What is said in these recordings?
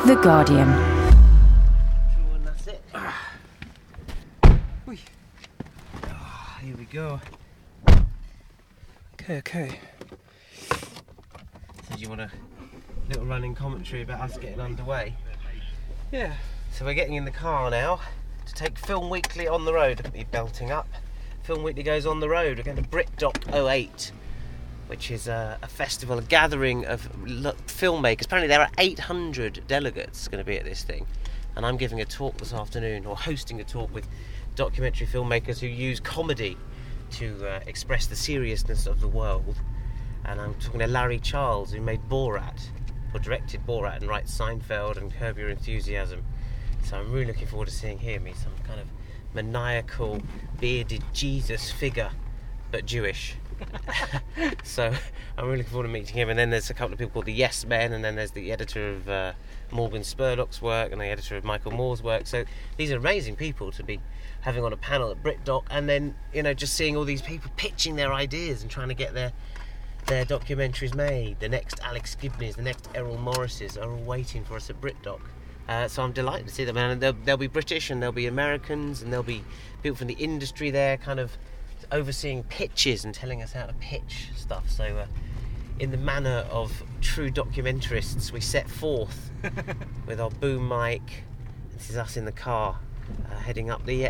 The Guardian. And that's it. Here we go. Okay. So do you want a little running commentary about us getting underway? Yeah. So we're getting in the car now to take Film Weekly on the road. Look at me belting up. Film Weekly goes on the road. We're going to BritDoc 08, which is a festival, a gathering of filmmakers. Apparently there are 800 delegates going to be at this thing. And I'm giving a talk this afternoon, or hosting a talk with documentary filmmakers who use comedy to express the seriousness of the world. And I'm talking to Larry Charles, who made Borat, or directed Borat, and writes Seinfeld and Curb Your Enthusiasm. So I'm really looking forward to seeing him. He's some kind of maniacal, bearded Jesus figure, but Jewish. So I'm really looking forward to meeting him. And then there's a couple of people called the Yes Men, and then there's the editor of Morgan Spurlock's work and the editor of Michael Moore's work. So these are amazing people to be having on a panel at BritDoc, and then, you know, just seeing all these people pitching their ideas and trying to get their documentaries made. The next Alex Gibneys, the next Errol Morrises are all waiting for us at BritDoc. So I'm delighted to see them, and there'll be British and there'll be Americans and there'll be people from the industry there kind of overseeing pitches and telling us how to pitch stuff. So in the manner of true documentarists, we set forth with our boom mic. This is us in the car heading up the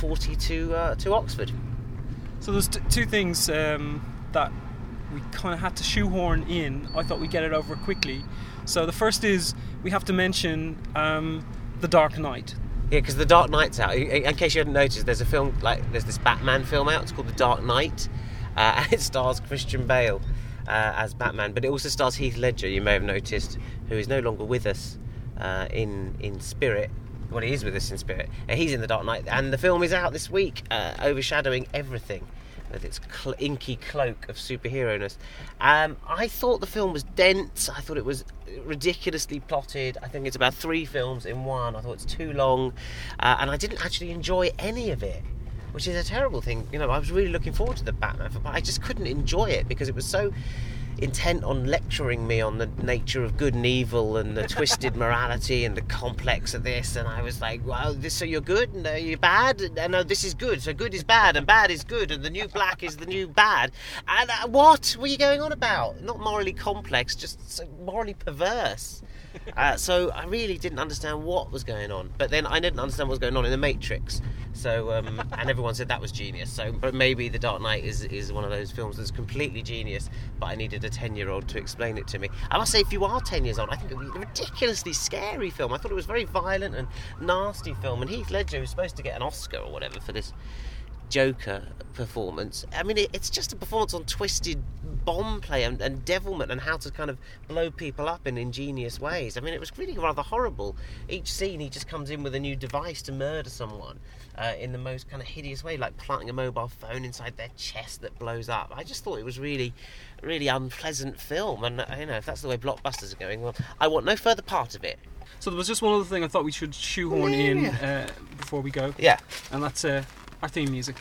M40 to Oxford. So there's two things that we kind of had to shoehorn in. I thought we'd get it over quickly. So the first is we have to mention The Dark Knight. Yeah, because The Dark Knight's out. In case you hadn't noticed, there's a film, there's this Batman film out. It's called The Dark Knight, and it stars Christian Bale as Batman, but it also stars Heath Ledger, you may have noticed, who is no longer with us in spirit. Well, he is with us in spirit. He's in The Dark Knight, and the film is out this week, overshadowing everything with its inky cloak of superhero-ness. I thought the film was dense. I thought it was ridiculously plotted. I think it's about 3 films in one. I thought it's too long, and I didn't actually enjoy any of it, which is a terrible thing. You know, I was really looking forward to the Batman film, but I just couldn't enjoy it because it was so intent on lecturing me on the nature of good and evil and the twisted morality and the complex of this, and I was like, well, so you're good and you're bad, and no, this is good, so good is bad and bad is good, and the new black is the new bad, and what were you going on about? Not morally complex, just so morally perverse. So I really didn't understand what was going on, but then I didn't understand what was going on in The Matrix. So and everyone said that was genius. So, but maybe The Dark Knight is one of those films that's completely genius, but I needed a 10-year-old to explain it to me. I must say, if you are 10 years old, I think it was a ridiculously scary film. I thought it was a very violent and nasty film, and Heath Ledger was supposed to get an Oscar or whatever for this Joker performance. I mean, it's just a performance on twisted bomb play and devilment and how to kind of blow people up in ingenious ways. I mean, it was really rather horrible. Each scene he just comes in with a new device to murder someone in the most kind of hideous way, like planting a mobile phone inside their chest that blows up. I just thought it was really, really unpleasant film, and you know, if that's the way blockbusters are going, well, I want no further part of it. So there was just one other thing I thought we should shoehorn in before we go. Yeah. And that's our theme music.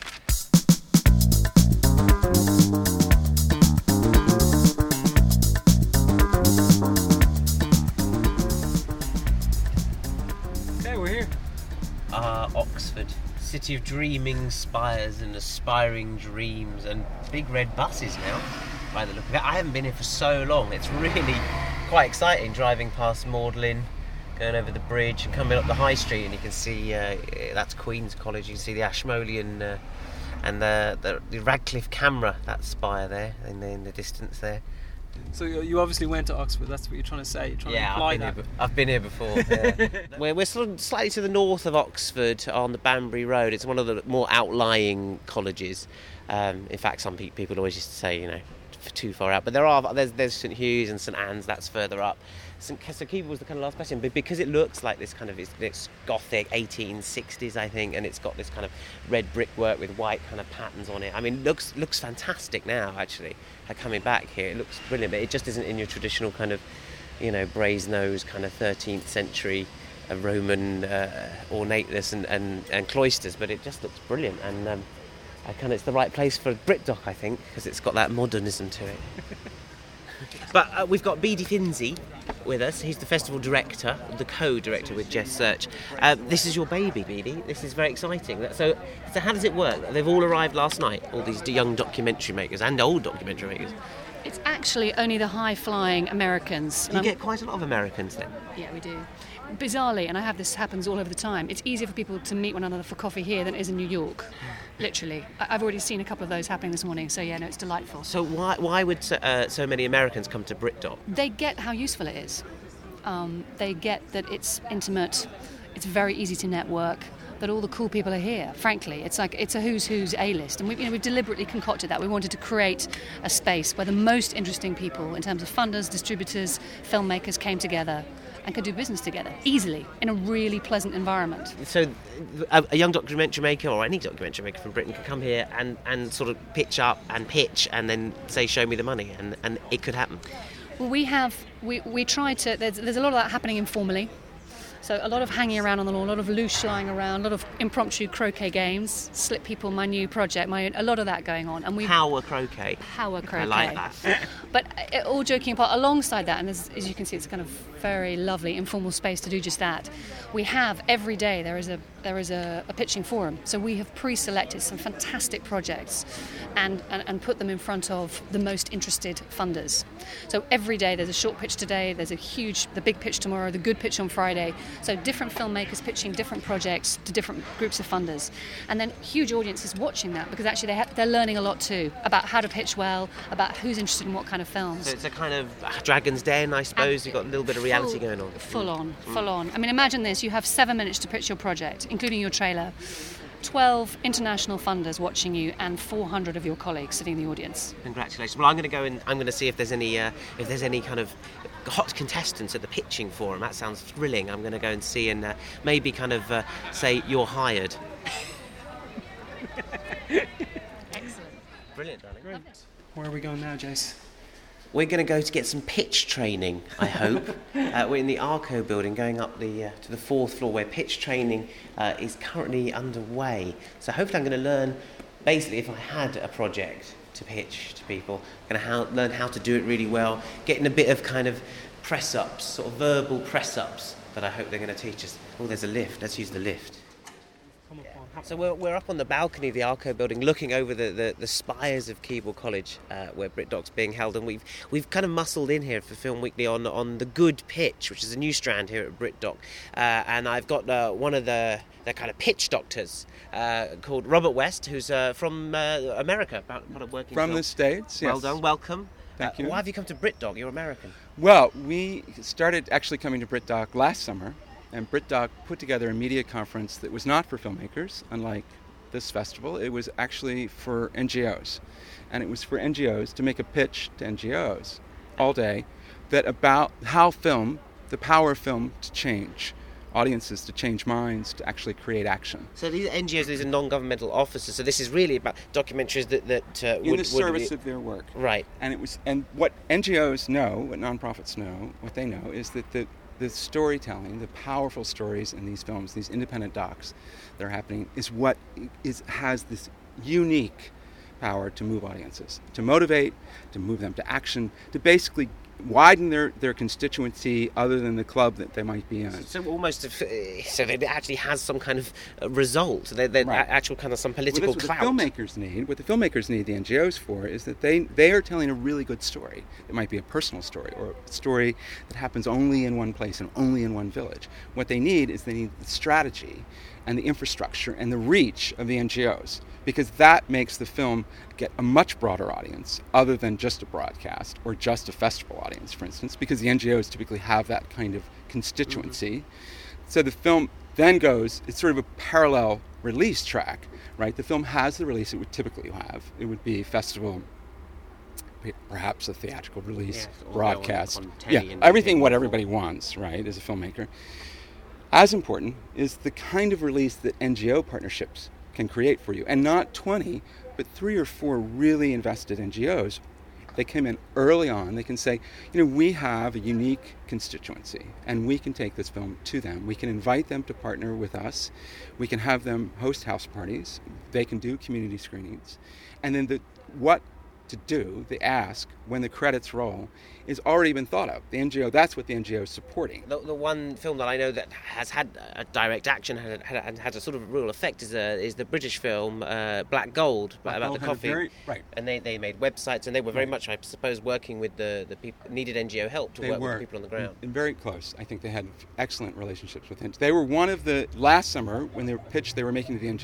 Okay, we're here. Oxford, city of dreaming spires and aspiring dreams and big red buses now, by the look of it. I haven't been here for so long. It's really quite exciting driving past Magdalen, going over the bridge and coming up the high street, and you can see that's Queen's College. You can see the Ashmolean and the Radcliffe Camera, that spire there in the distance there. So you obviously went to Oxford. That's what you're trying to say. You're trying to imply that. I've been here before. Yeah. We're sort of slightly to the north of Oxford on the Banbury Road. It's one of the more outlying colleges. In fact, some people always used to say, you know, too far out. But there's St Hugh's and St Anne's. That's further up. St Keeble was the kind of last question, but because it looks like this kind of it's Gothic 1860s, I think, and it's got this kind of red brickwork with white kind of patterns on it. I mean, looks fantastic now. Actually, coming back here, it looks brilliant, but it just isn't in your traditional kind of, you know, brazen-nose kind of 13th century Roman ornateness and cloisters. But it just looks brilliant, and it's the right place for BritDoc, I think, because it's got that modernism to it. But we've got Beady Finzi with us. He's the festival director, the co-director with Jess Search. This is your baby, Beady. This is very exciting. So how does it work? They've all arrived last night, all these young documentary makers and old documentary makers. It's actually only the high-flying Americans. You get quite a lot of Americans then? Yeah, we do. Bizarrely, and this happens all over the time, it's easier for people to meet one another for coffee here than it is in New York. Literally. I've already seen a couple of those happening this morning, so yeah, no, it's delightful. So why would so many Americans come to BritDoc? They get how useful it is. They get that it's intimate, it's very easy to network, that all the cool people are here. Frankly, it's a who's A-list, and we've deliberately concocted that. We wanted to create a space where the most interesting people, in terms of funders, distributors, filmmakers, came together and could do business together easily in a really pleasant environment. So a young documentary maker or any documentary maker from Britain can come here and sort of pitch up and pitch and then say, show me the money, and it could happen. Well, we try to, there's a lot of that happening informally. So a lot of hanging around on the lawn, a lot of loose lying around, a lot of impromptu croquet games, Slip People, my new project, a lot of that going on. And Power croquet. Power croquet. I like that. But all joking apart, alongside that, and as you can see, it's a kind of very lovely informal space to do just that. We have every day there is a pitching forum. So we have pre-selected some fantastic projects and put them in front of the most interested funders. So every day there's a short pitch today, there's the big pitch tomorrow, the good pitch on Friday. So different filmmakers pitching different projects to different groups of funders. And then huge audiences watching that, because actually they're learning a lot too about how to pitch well, about who's interested in what kind of films. So it's a kind of Dragon's Den, I suppose. You've got a little bit of reality going on. Full on. I mean, imagine this. You have 7 minutes to pitch your project, including your trailer. 12 international funders watching you and 400 of your colleagues sitting in the audience. Congratulations. Well, I'm going to go and I'm going to see if there's any kind of hot contestants at the pitching forum. That sounds thrilling. I'm going to go and see and maybe kind of say you're hired. Excellent. Brilliant, darling. Great. Where are we going now, Jace? We're going to go to get some pitch training, I hope. We're in the Arco building, going up to the 4th floor, where pitch training is currently underway. So hopefully I'm going to learn, basically, if I had a project to pitch to people, I'm going to learn how to do it really well, getting a bit of kind of press-ups, sort of verbal press-ups that I hope they're going to teach us. Oh, there's a lift. Let's use the lift. So we're up on the balcony of the Arco building, looking over the spires of Keble College, where BritDoc's being held, and we've kind of muscled in here for Film Weekly on the Good Pitch, which is a new strand here at BritDoc, and I've got one of the kind of pitch doctors called Robert West, who's from America, working from the States. Yes. Well done, welcome. Thank you. Why have you come to BritDoc? You're American. Well, we started actually coming to BritDoc last summer. And BritDoc put together a media conference that was not for filmmakers, unlike this festival. It was actually for NGOs. And it was for NGOs to make a pitch to NGOs all day that about how film, the power of film to change audiences, to change minds, to actually create action. So these NGOs, these are non-governmental offices. So this is really about documentaries that in the service of their work. Right. And what NGOs know, what nonprofits know, what they know is that the storytelling, the powerful stories in these films, these independent docs that are happening, is what has this unique power to move audiences, to motivate, to move them to action, to basically widen their constituency other than the club that they might be in. So almost, so it actually has some kind of result. They're right. Actual kind of some political clout. What the filmmakers need the NGOs for is that they are telling a really good story. It might be a personal story or a story that happens only in one place and only in one village. What they need is the strategy and the infrastructure and the reach of the NGOs, because that makes the film get a much broader audience other than just a just a festival audience, for instance, because the NGOs typically have that kind of constituency. Mm-hmm. So the film then goes, it's sort of a parallel release track, right? The film has the release it would typically have. It would be festival, perhaps a theatrical release, broadcast. Everything what everybody wants, right, as a filmmaker. As important is the kind of release that NGO partnerships can create for you. And not 20, but 3 or 4 really invested NGOs. They come in early on. They can say, we have a unique constituency, and we can take this film to them. We can invite them to partner with us. We can have them host house parties. They can do community screenings. And then what to do, the ask, when the credits roll, is already been thought of. The NGO, that's what the NGO is supporting. The one film that I know that has had a direct action and had a sort of real effect is the British film Black Gold, about the coffee. Right. And they made websites, and they were very much, I suppose, working with the people, needed NGO help to work with the people on the ground. And very close. I think they had excellent relationships with him. They were one of the, last summer, when they were pitched, they were making to the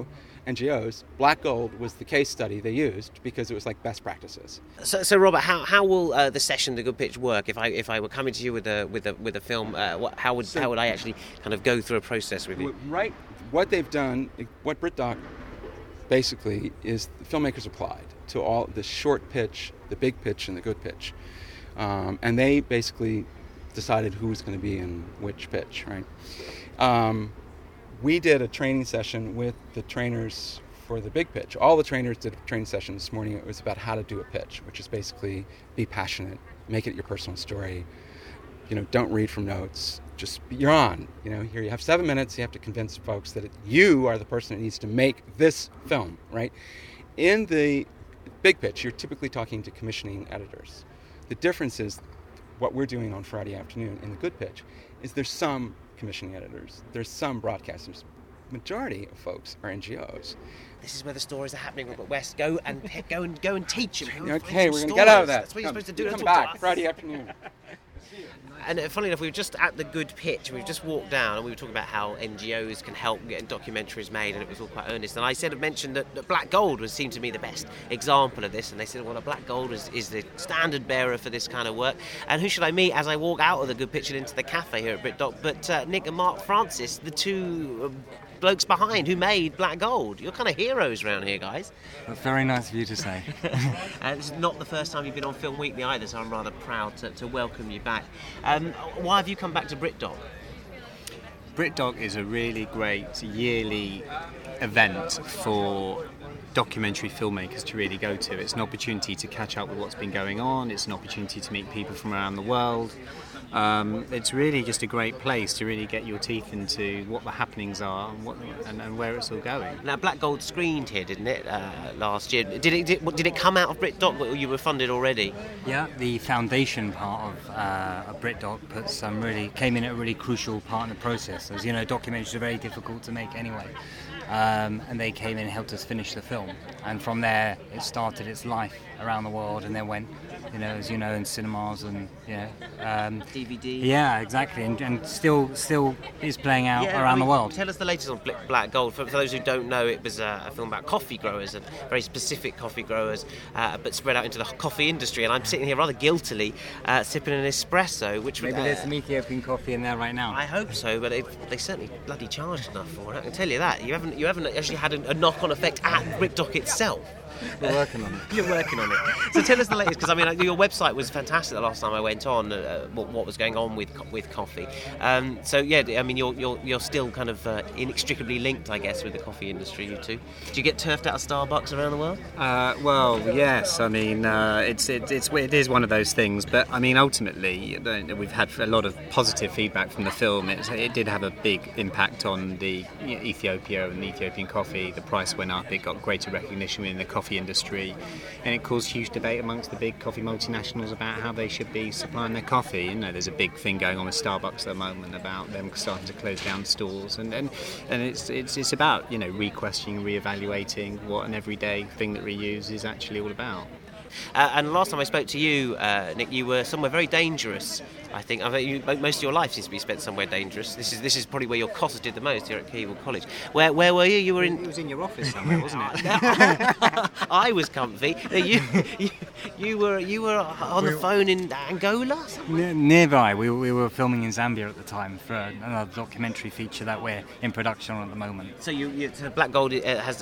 NGOs, Black Gold was the case study they used because it was like best practices. So Robert, how will the session, The Good Pitch, work? If I were coming to you with a film, how would I actually kind of go through a process with you? Right. What they've done, what BritDoc basically is, the filmmakers applied to all the short pitch, the big pitch, and the good pitch, and they basically decided who was going to be in which pitch, right? We did a training session with the trainers for the big pitch. All the trainers did a training session this morning. It was about how to do a pitch, which is basically be passionate, make it your personal story. Don't read from notes. Just you're on. Here you have 7 minutes. You have to convince folks that you are the person that needs to make this film, right? In the big pitch, you're typically talking to commissioning editors. The difference is what we're doing on Friday afternoon in the good pitch is there's some commissioning editors, there's some broadcasters. Majority of folks are NGOs. This is where the stories are happening, Robert West. Go and teach them. Okay, we're going to get out of that. That's what you're supposed to do. Come back Friday afternoon. And funnily enough, we were just at the Good Pitch. We've just walked down, and we were talking about how NGOs can help getting documentaries made, and it was all quite earnest. And I mentioned that Black Gold seemed to me the best example of this, and they said, well, Black Gold is the standard bearer for this kind of work. And who should I meet as I walk out of the Good Pitch and into the cafe here at BritDoc but Nick and Mark Francis, the two blokes behind who made Black Gold. You're kind of heroes around here, guys. That's very nice of you to say. This is not the first time you've been on Film Weekly either, so I'm rather proud to welcome you back. Why have you come back to BritDoc? BritDoc is a really great yearly event for documentary filmmakers to really go to. It's an opportunity to catch up with what's been going on. It's an opportunity to meet people from around the world. It's really just a great place to really get your teeth into what the happenings are and where it's all going. Now, Black Gold screened here, didn't it, last year? Did it come out of BritDoc, or you were funded already? Yeah, the foundation part of BritDoc came in at a really crucial part in the process. As you know, documentaries are very difficult to make anyway. And they came in and helped us finish the film. And from there, it started its life around the world, and then went, as you know, in cinemas and, DVD. Yeah, exactly, and still is playing out around the world. Tell us the latest on Black Gold. For those who don't know, it was a film about coffee growers, and very specific coffee growers, but spread out into the coffee industry. And I'm sitting here rather guiltily sipping an espresso, which maybe there's some Ethiopian coffee in there right now. I hope so, but they certainly bloody charged enough for it. I can tell you that. You haven't actually had a knock-on effect at BritDoc itself. We're working on it. You're working on it. So tell us the latest, because your website was fantastic the last time I went on. What was going on with coffee? You're still kind of inextricably linked, I guess, with the coffee industry. You two. Do you get turfed out of Starbucks around the world? Well, yes. I mean, it is one of those things. But I mean, ultimately, we've had a lot of positive feedback from the film. It did have a big impact on the Ethiopia and the Ethiopian coffee. The price went up. It got greater recognition in the coffee industry, and it caused huge debate amongst the big coffee multinationals about how they should be supplying their coffee. There's a big thing going on with Starbucks at the moment about them starting to close down stores, and it's about re-questioning, re-evaluating what an everyday thing that we use is actually all about. And last time I spoke to you, Nick, you were somewhere very dangerous. I think most of your life seems to be spent somewhere dangerous. This is probably where your costs did the most here at Keble College. Where were you? You were in. It was in your office somewhere, wasn't it? I was comfy. You were on the phone in Angola. Nearby, we were filming in Zambia at the time for another documentary feature that we're in production on at the moment. So so Black Gold is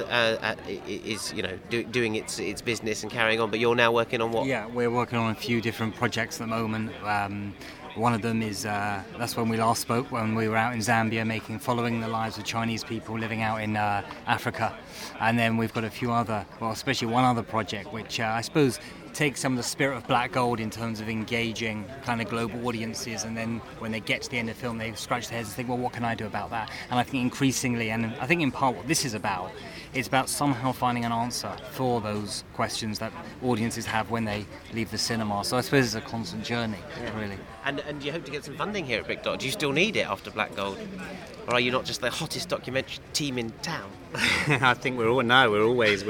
doing its business and carrying on, but you're now working on what? Yeah, we're working on a few different projects at the moment. One of them is, that's when we last spoke, when we were out in Zambia following the lives of Chinese people living out in Africa. And then we've got a few other, especially one other project, which I suppose take some of the spirit of Black Gold in terms of engaging kind of global audiences, and then when they get to the end of the film, they scratch their heads and think, well, what can I do about that? And I think increasingly, and I think in part what this is about, it's about somehow finding an answer for those questions that audiences have when they leave the cinema. So I suppose it's a constant journey, really. And you hope to get some funding here at Brick Dot. Do you still need it after Black Gold? Or are you not just the hottest documentary team in town? I think we're always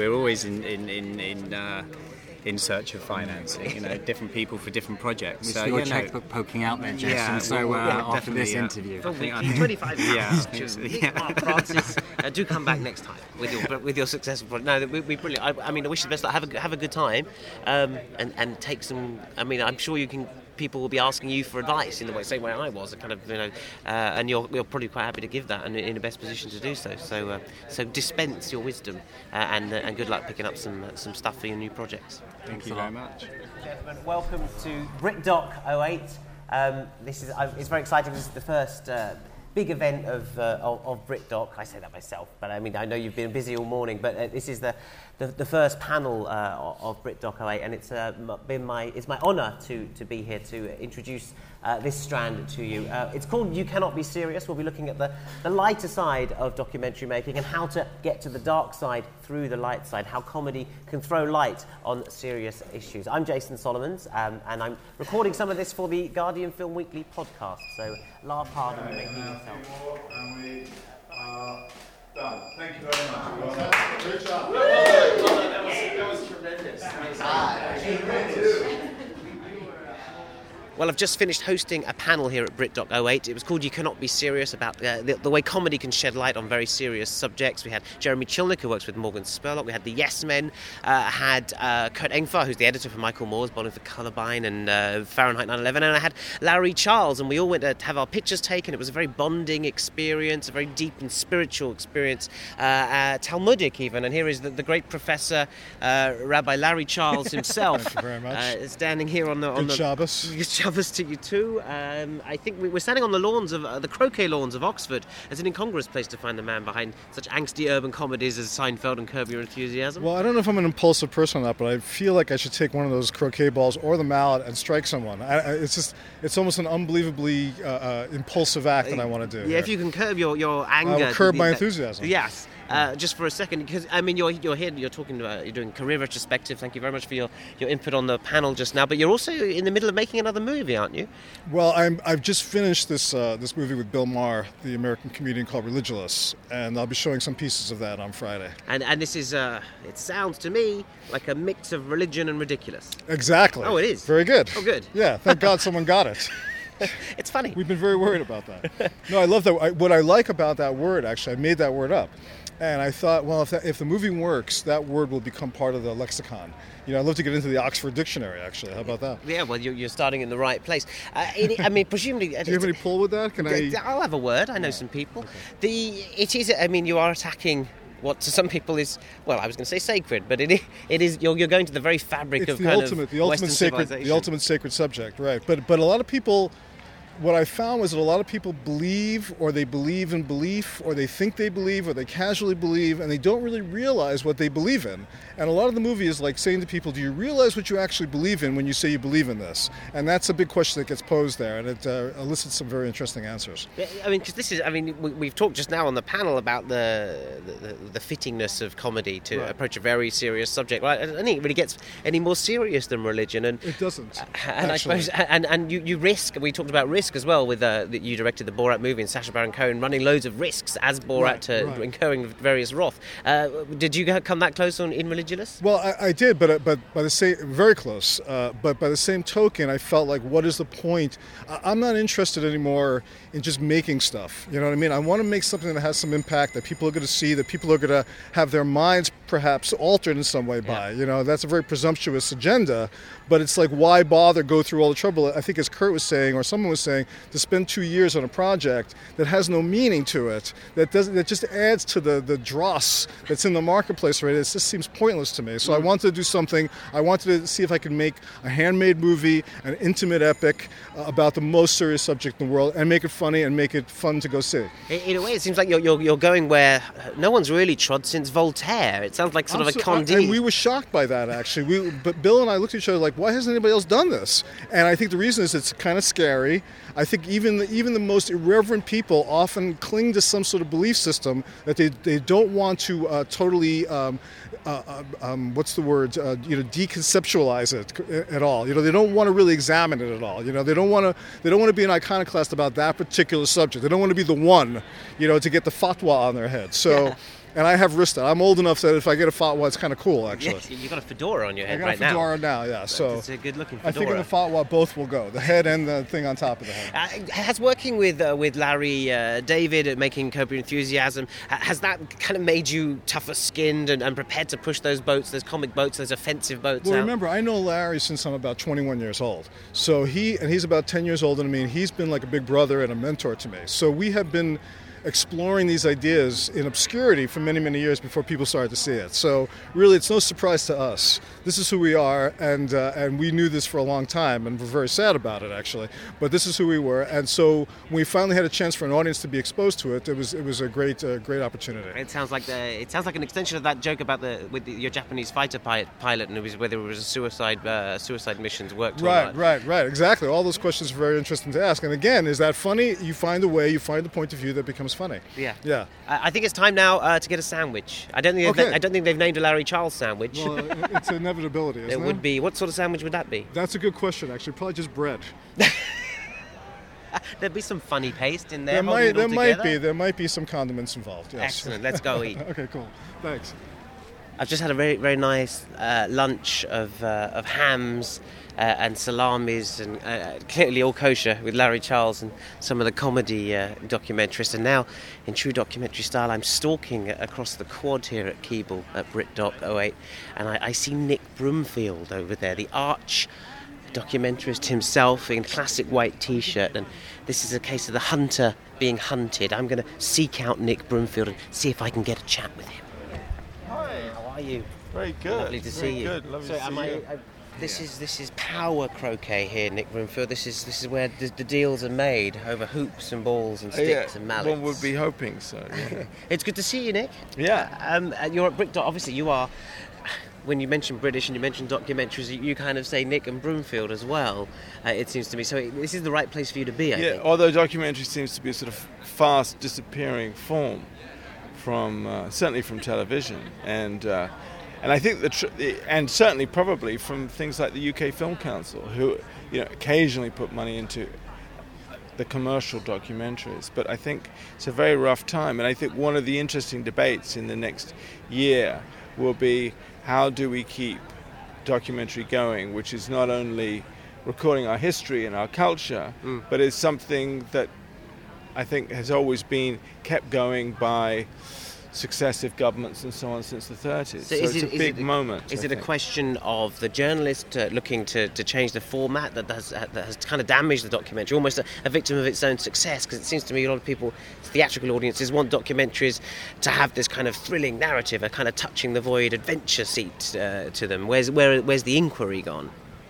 in search of financing. Different people for different projects. We see your checkbook poking out there, Jason. Yeah, so after this interview, 25 pounds. Mark Francis, do come back next time with your successful project. No, we brilliant. I wish you the best luck. Have a good time, and take some. I'm sure you can. People will be asking you for advice in the same way I was, and you're probably quite happy to give that, and in the best position to do so. So dispense your wisdom, and good luck picking up some stuff for your new projects. Thank you very much. Gentlemen, welcome to BritDoc 08. It's very exciting. This is the first big event of BritDoc. I say that myself, but I know you've been busy all morning. But this is the first panel of BritDoc 08, and it's my honour to be here to introduce this strand to you. It's called You Cannot Be Serious. We'll be looking at the lighter side of documentary making and how to get to the dark side through the light side, how comedy can throw light on serious issues. I'm Jason Solomons, and I'm recording some of this for the Guardian Film Weekly podcast, so laugh hard and make it yourself. And we are done. Thank you very much. Good job. That was tremendous. Well, I've just finished hosting a panel here at BritDoc 08. It was called You Cannot Be Serious, about the way comedy can shed light on very serious subjects. We had Jeremy Chilnick, who works with Morgan Spurlock. We had the Yes Men, had Kurt Engfar, who's the editor for Michael Moore's Bowling for Columbine and Fahrenheit 9/11, and I had Larry Charles, and we all went to have our pictures taken. It was a very bonding experience, a very deep and spiritual experience, Talmudic even. And here is the great professor, Rabbi Larry Charles himself. Thank you very much. Standing here on the... Good Shabbos. Shabbos to you too. I think we're standing on the lawns of the croquet lawns of Oxford. It's an incongruous place to find the man behind such angsty urban comedies as Seinfeld and Curb Your Enthusiasm. Well, I don't know if I'm an impulsive person or not, but I feel like I should take one of those croquet balls or the mallet and strike someone. It's almost an unbelievably impulsive act that I want to do. Yeah, if you can curb your anger. I will curb my enthusiasm. Yes. Just for a second, because you're here, you're talking about, you're doing career retrospective. Thank you very much for your input on the panel just now. But you're also in the middle of making another movie, aren't you? Well, I've just finished this movie with Bill Maher, the American comedian, called Religulous, and I'll be showing some pieces of that on Friday. And this is it sounds to me like a mix of religion and ridiculous. Exactly. Oh, it is. Very good. Oh, good. Yeah. Thank God someone got it. It's funny. We've been very worried about that. No, I love that. What I like about that word, actually, I made that word up. And I thought, well, if the movie works, that word will become part of the lexicon. I'd love to get into the Oxford Dictionary, actually. How about that? Yeah, well, you're starting in the right place. Presumably... Do you have any pull with that? I'll have a word. I know some people. You are attacking what to some people is, well, I was going to say sacred, but it is. You're going to the very fabric of Western civilization. The ultimate sacred subject, right? But a lot of people... What I found was that a lot of people believe, or they believe in belief, or they think they believe, or they casually believe, and they don't really realize what they believe in. And a lot of the movie is like saying to people, do you realize what you actually believe in when you say you believe in this? And that's a big question that gets posed there, and it elicits some very interesting answers. Because this is, we've talked just now on the panel about the fittingness of comedy to approach a very serious subject. Right? I don't think it really gets any more serious than religion. And it doesn't. And actually. I suppose, and you risk, we talked about risk as well with that you directed the Borat movie and Sacha Baron Cohen running loads of risks as Borat incurring various wrath. Did you come that close in Religulous? Well, I did, but by the same, very close. But by the same token, I felt like, what is the point? I'm not interested anymore in just making stuff. You know what I mean? I want to make something that has some impact, that people are going to see, that people are going to have their minds perhaps altered in some way by. That's a very presumptuous agenda, but it's like, why bother go through all the trouble? I think as Kurt was saying, or someone was saying, saying, to spend 2 years on a project that has no meaning to it, that just adds to the dross that's in the marketplace already. It just seems pointless to me. So I wanted to do something. I wanted to see if I could make a handmade movie, an intimate epic about the most serious subject in the world, and make it funny and make it fun to go see. In a way, it seems like you're going where no one's really trod since Voltaire. It sounds like sort of a Candide. And we were shocked by that, actually. But Bill and I looked at each other like, why hasn't anybody else done this? And I think the reason is it's kind of scary. I think even the most irreverent people often cling to some sort of belief system that they don't want to totally what's the word? Deconceptualize it at all. They don't want to really examine it at all. They don't want to be an iconoclast about that particular subject. They don't want to be the one, to get the fatwa on their head. So. Yeah. And I have risked it. I'm old enough that if I get a fatwa, it's kind of cool, actually. Yes, you've got a fedora on your head right now. I got a fedora now, yeah. So it's a good-looking fedora. I think in the fatwa, both will go. The head and the thing on top of the head. Has working with Larry David at making Curb Your Enthusiasm, has that kind of made you tougher skinned and prepared to push those boats, those comic boats, those offensive boats Well, out? Remember, I know Larry since I'm about 21 years old. So he's about 10 years older than me, and he's been like a big brother and a mentor to me. So we have been exploring these ideas in obscurity for many, many years before people started to see it. So really, it's no surprise to us. This is who we are, and we knew this for a long time, and we're very sad about it, actually. But this is who we were, and so when we finally had a chance for an audience to be exposed to it, it was a great opportunity. It sounds like an extension of that joke about your Japanese fighter pilot, and it was whether it was a suicide missions worked or not. Right, exactly. All those questions are very interesting to ask. And again, is that funny? You find a way, you find the point of view that becomes funny. Yeah. I think it's time now to get a sandwich. I don't think they've named a Larry Charles sandwich. Well, it's an inevitability, isn't it? It would be. What sort of sandwich would that be? That's a good question, actually. Probably just bread. There'd be some funny paste in there. There might be some condiments involved. Yes. Excellent. Let's go eat. Okay, cool. Thanks. I've just had a very, very nice lunch of hams and salamis, and clearly all kosher, with Larry Charles and some of the comedy documentarists. And now, in true documentary style, I'm stalking across the quad here at Keble at BritDoc 08, and I see Nick Broomfield over there, the arch documentarist himself, in classic white T-shirt. And this is a case of the hunter being hunted. I'm going to seek out Nick Broomfield and see if I can get a chat with him. Hi. How are you? Very good. Lovely to see you. Good. Lovely to see you. This is power croquet here, Nick Broomfield. This is where the deals are made over hoops and balls and sticks and mallets. One would be hoping so. Yeah. It's good to see you, Nick. Yeah. You're at BritDoc. Obviously, you are. When you mention British and you mention documentaries, you kind of say Nick and Broomfield as well. It seems to me. So this is the right place for you to be. I think. Although documentary seems to be a sort of fast disappearing form from certainly from television and I think and certainly probably from things like the UK Film Council, who occasionally put money into the commercial documentaries. But I think it's a very rough time, and I think one of the interesting debates in the next year will be how do we keep documentary going, which is not only recording our history and our culture, but is something that I think has always been kept going by successive governments and so on since the 30s. So it's a big moment. Is it a question of the journalist looking to change the format that has kind of damaged the documentary, almost a victim of its own success? Because it seems to me a lot of people, theatrical audiences, want documentaries to have this kind of thrilling narrative, a kind of touching the void adventure seat to them. Where's the inquiry gone?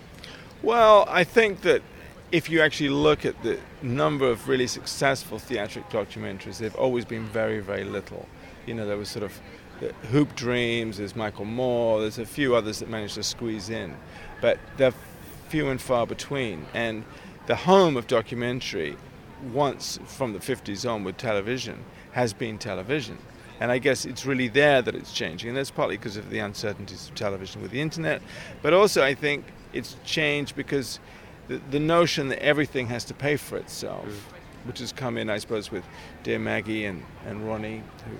Well, I think that if you actually look at the number of really successful theatrical documentaries, they've always been very, very little. There was sort of Hoop Dreams, there's Michael Moore, there's a few others that managed to squeeze in, but they're few and far between. And the home of documentary, once from the 50s on with television, has been television. And I guess it's really there that it's changing, and that's partly because of the uncertainties of television with the internet, but also I think it's changed because the notion that everything has to pay for itself, which has come in, I suppose, with Dear Maggie and Ronnie,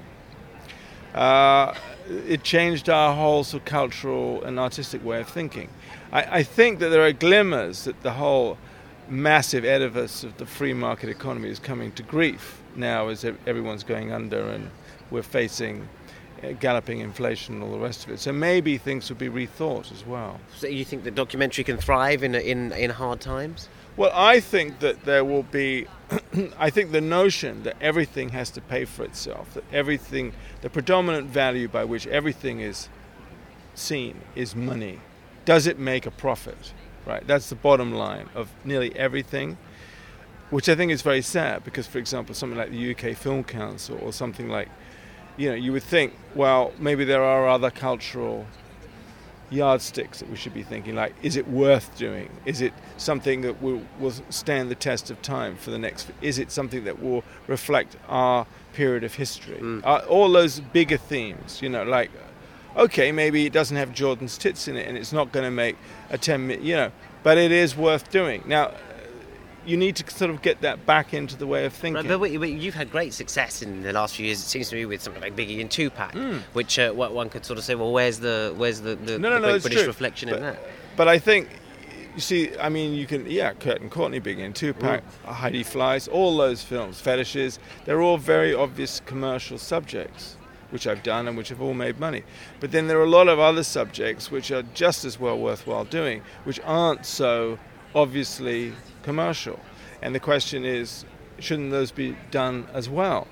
it changed our whole sort of cultural and artistic way of thinking. I think that there are glimmers that the whole massive edifice of the free market economy is coming to grief now as everyone's going under and we're facing galloping inflation and all the rest of it. So maybe things would be rethought as well. So you think that documentary can thrive in hard times? Well, I think that there will be, I think the notion that everything has to pay for itself, that everything, the predominant value by which everything is seen is money. Does it make a profit? Right? That's the bottom line of nearly everything, which I think is very sad because, for example, something like the UK Film Council or something like, you would think, well, maybe there are other cultural yardsticks that we should be thinking, like, is it worth doing? Is it something that will stand the test of time for the next? Is it something that will reflect our period of history? All those bigger themes, like, okay, maybe it doesn't have Jordan's tits in it and it's not going to make a 10 minute, but it is worth doing. Now, you need to sort of get that back into the way of thinking. Right, but you've had great success in the last few years, it seems to me, with something like Biggie and Tupac, which one could sort of say, well, where's the great British reflection in that? But I think, you see, I mean, you can, Kurt and Courtney, Biggie and Tupac, Heidi Fleiss, all those films, Fetishes, they're all very obvious commercial subjects, which I've done and which have all made money. But then there are a lot of other subjects which are just as well worthwhile doing, which aren't so obviously commercial. And the question is, shouldn't those be done as well?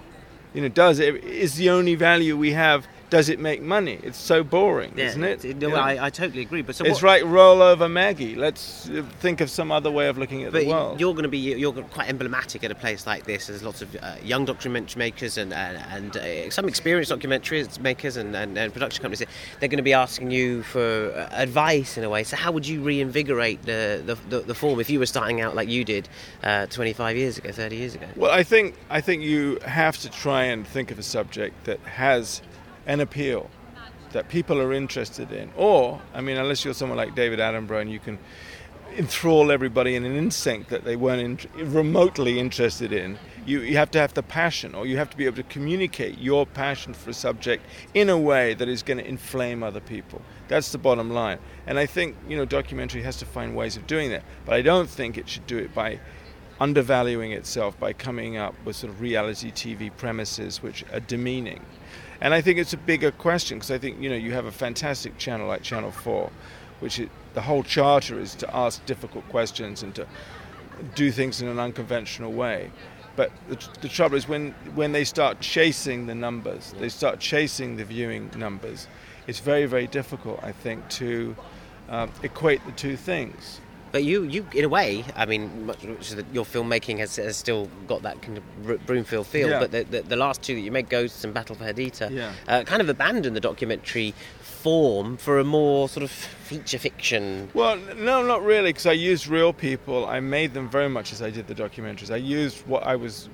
Is the only value we have, does it make money? It's so boring, isn't it? I totally agree. But it's like roll over Maggie. Let's think of some other way of looking at the world. You're quite emblematic at a place like this. There's lots of young documentary makers and some experienced documentary makers and production companies. They're going to be asking you for advice in a way. So how would you reinvigorate the form if you were starting out like you did 25 years ago, 30 years ago? Well, I think you have to try and think of a subject that has an appeal that people are interested in, or, I mean, unless you're someone like David Attenborough and you can enthrall everybody in an instinct that they weren't remotely interested in, you have to have the passion, or you have to be able to communicate your passion for a subject in a way that is going to inflame other people. That's the bottom line. And I think, documentary has to find ways of doing that, but I don't think it should do it by undervaluing itself, by coming up with sort of reality TV premises which are demeaning. And I think it's a bigger question, because I think, you have a fantastic channel like Channel 4, which the whole charter is to ask difficult questions and to do things in an unconventional way. But the trouble is when they start chasing the numbers, they start chasing the viewing numbers, it's very, very difficult, I think, to equate the two things. But you, in a way, I mean, your filmmaking has still got that kind of Broomfield feel. Yeah. But the last two that you made, Ghosts and Battle for Haditha, kind of abandoned the documentary form for a more sort of feature fiction. Well, no, not really, because I used real people. I made them very much as I did the documentaries. I used what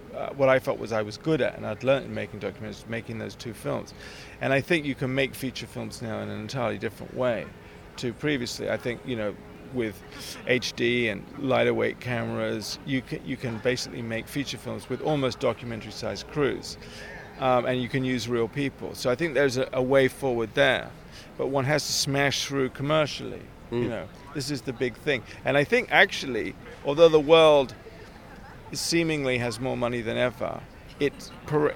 I felt I was good at, and I'd learned in making documentaries, making those two films. And I think you can make feature films now in an entirely different way to previously. I think, with HD and lighter weight cameras, you can basically make feature films with almost documentary-sized crews, and you can use real people. So I think there's a way forward there, but one has to smash through commercially. This is the big thing. And I think actually, although the world seemingly has more money than ever, it's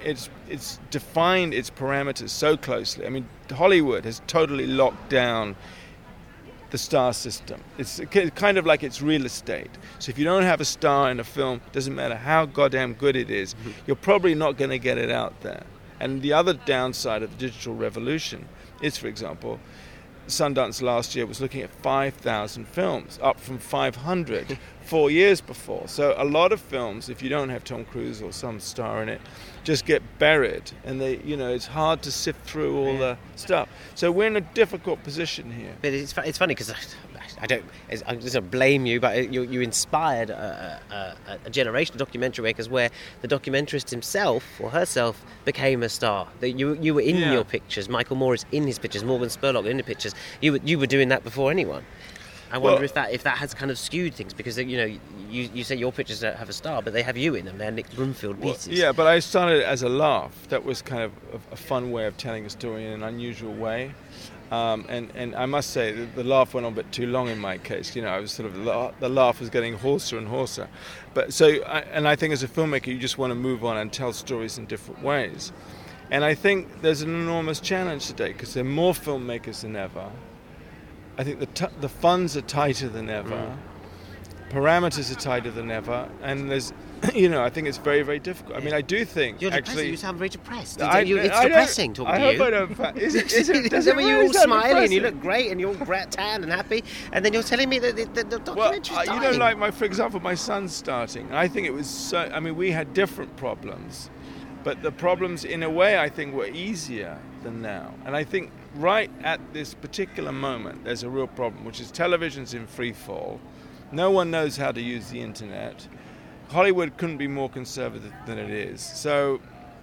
defined its parameters so closely. I mean, Hollywood has totally locked down the star system. It's kind of like it's real estate. So if you don't have a star in a film, doesn't matter how goddamn good it is, you're probably not going to get it out there. And the other downside of the digital revolution is, for example, Sundance last year was looking at 5,000 films, up from 500 4 years before. So a lot of films, if you don't have Tom Cruise or some star in it, just get buried, and it's hard to sift through all the stuff. So we're in a difficult position here. But it's funny because I don't just blame you, but you inspired a generation of documentary makers where the documentarist himself or herself became a star. You were in your pictures. Michael Moore is in his pictures. Morgan Spurlock in the pictures. You were doing that before anyone. I wonder if that has kind of skewed things, because you say your pictures don't have a star, but they have you in them. They're Nick Broomfield pieces. Well, yeah, but I started it as a laugh. That was kind of a fun way of telling a story in an unusual way. And I must say the laugh went on a bit too long in my case. I was sort of the laugh was getting hoarser and hoarser. But I think as a filmmaker, you just want to move on and tell stories in different ways. And I think there's an enormous challenge today because there are more filmmakers than ever. I think the funds are tighter than ever. parameters are tighter than ever, and there's, I think it's very, very difficult. I mean, I do think You're actually. depressing. You sound very depressed. It's depressing talking to you. I hope I don't. Is it? Does it when you're really all sound smiling and you depressing? look great and you're all tan and happy, and then you're telling me that the documentary's dying. like for example, my son's starting. I think it was so. I mean, we had different problems, but the problems, in a way, I think were easier than now. And I think right at this particular moment, there's a real problem, which is television's in free fall. No one knows how to use the internet. Hollywood couldn't be more conservative than it is. So,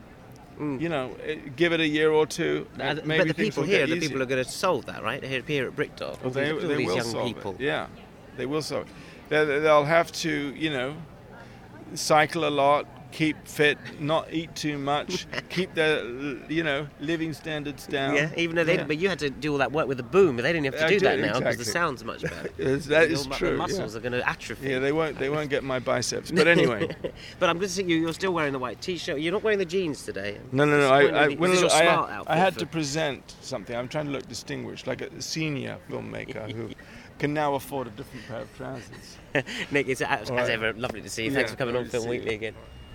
give it a year or two. But maybe the things people will here, get the people easier. are going to solve that, right? Here at Brickdog. Well, they all these will young solve people. it. Yeah, they will solve it. They'll have to, cycle a lot, keep fit, not eat too much, keep their, living standards down. Yeah, even though but you had to do all that work with the boom, but they didn't have to do that now because the exactly. sound's much better. That is Your true. muscles are going to atrophy. Yeah, they won't get my biceps. But anyway. But I'm good to see you're still wearing the white t-shirt. You're not wearing the jeans today. No. This is your smart outfit I had for- to present something. I'm trying to look distinguished, like a senior filmmaker who can now afford a different pair of trousers. Nick, it's as ever lovely to see you. Thanks for coming on Film Weekly again.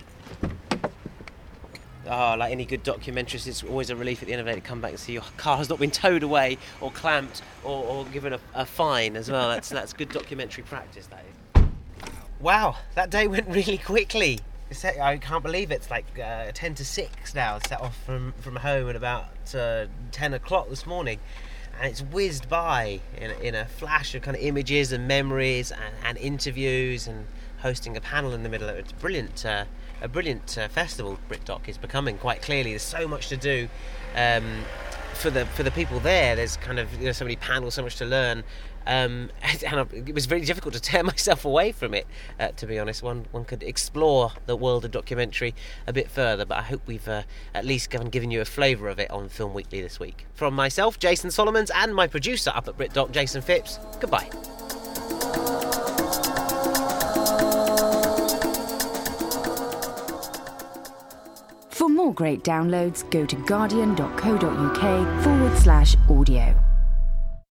Like any good documentarist, it's always a relief at the end of the day to come back and see your car has not been towed away or clamped or given a fine as well. That's good documentary practice, that is. Wow, that day went really quickly. I can't believe it's like 10 to 6 now. Set off from home at about 10 o'clock this morning. And it's whizzed by in a flash of kind of images and memories and interviews and hosting a panel in the middle of it. It's brilliant. A brilliant festival. Brickdoc is becoming quite clearly. There's so much to do for the people there. There's kind of so many panels, so much to learn. And it was very difficult to tear myself away from it, to be honest. One could explore the world of documentary a bit further, but I hope we've at least given you a flavour of it on Film Weekly this week. From myself, Jason Solomons, and my producer up at BritDoc, Jason Phipps, goodbye. For more great downloads, go to guardian.co.uk/audio.